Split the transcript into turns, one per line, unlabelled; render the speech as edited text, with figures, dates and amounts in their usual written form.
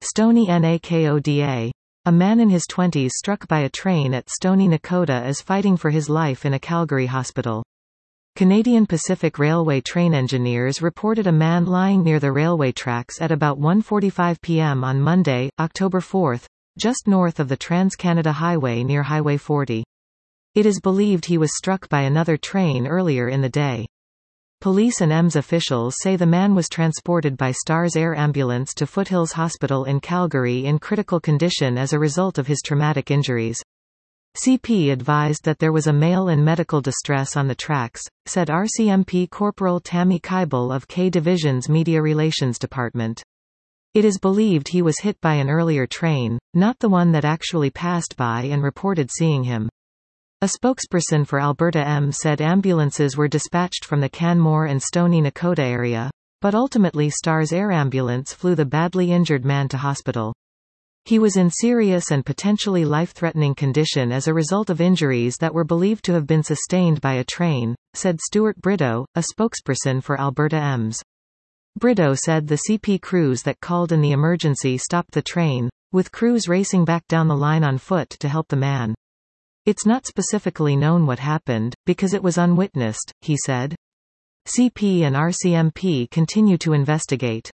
Stony Nakoda. A man in his 20s struck by a train at Stony Nakoda is fighting for his life in a Calgary hospital. Canadian Pacific Railway train engineers reported a man lying near the railway tracks at about 1:45 p.m. on Monday, October 4, just north of the Trans-Canada Highway near Highway 40. It is believed he was struck by another train earlier in the day. Police and EMS officials say the man was transported by Stars Air Ambulance to Foothills Hospital in Calgary in critical condition as a result of his traumatic injuries. CP advised that there was a male in medical distress on the tracks, said RCMP Corporal Tammy Kybel of K Division's Media Relations Department. It is believed he was hit by an earlier train, not the one that actually passed by, and reported seeing him. A spokesperson for Alberta EMS said ambulances were dispatched from the Canmore and Stony Nakoda area, but ultimately Stars Air Ambulance flew the badly injured man to hospital. He was in serious and potentially life-threatening condition as a result of injuries that were believed to have been sustained by a train, said Stuart Brideau, a spokesperson for Alberta EMS. Brideau said the CP crews that called in the emergency stopped the train, with crews racing back down the line on foot to help the man. It's not specifically known what happened, because it was unwitnessed, he said. CP and RCMP continue to investigate.